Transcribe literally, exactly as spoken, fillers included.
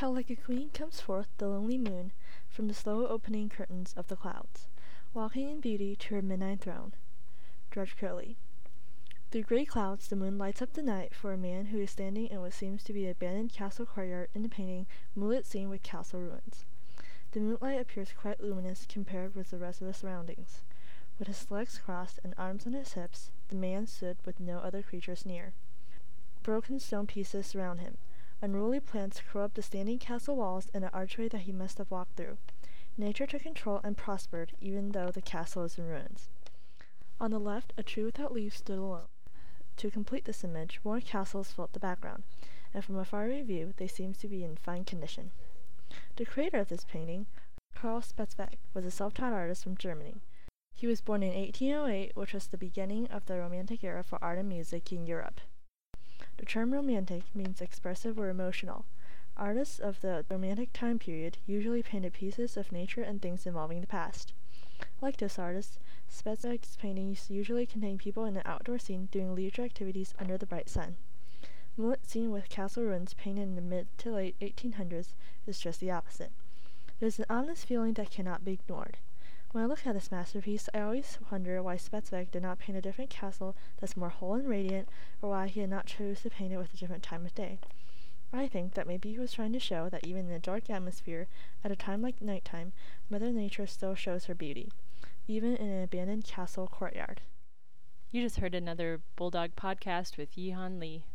how like a queen comes forth the lonely moon from the slow opening curtains of the clouds, walking in beauty to her midnight throne. George Crowley. Through grey clouds the moon lights up the night for a man who is standing in what seems to be an abandoned castle courtyard in the painting Moonlit Scene with Castle Ruins. The moonlight appears quite luminous compared with the rest of the surroundings. With his legs crossed and arms on his hips, the man stood with no other creatures near. Broken stone pieces surround him. Unruly plants curl up the standing castle walls in an archway that he must have walked through. Nature took control and prospered, even though the castle is in ruins. On the left, a tree without leaves stood alone. To complete this image, more castles filled the background, and from a far-away view they seemed to be in fine condition. The creator of this painting, Karl Spitzweger, was a self-taught artist from Germany. He was born in eighteen oh eight, which was the beginning of the Romantic era for art and music in Europe. The term romantic means expressive or emotional. Artists of the Romantic time period usually painted pieces of nature and things involving the past. Like this artist, Spitzweger's paintings usually contain people in an outdoor scene doing leisure activities under the bright sun. Moonlit Scene with Castle Ruins, painted in the mid to late eighteen hundreds, is just the opposite. There's an ominous feeling that cannot be ignored. When I look at this masterpiece, I always wonder why Spitzweger did not paint a different castle that's more whole and radiant, or why he had not chosen to paint it with a different time of day. I think that maybe he was trying to show that even in a dark atmosphere, at a time like nighttime, Mother Nature still shows her beauty, even in an abandoned castle courtyard. You just heard another Bulldog podcast with Yihan Lee.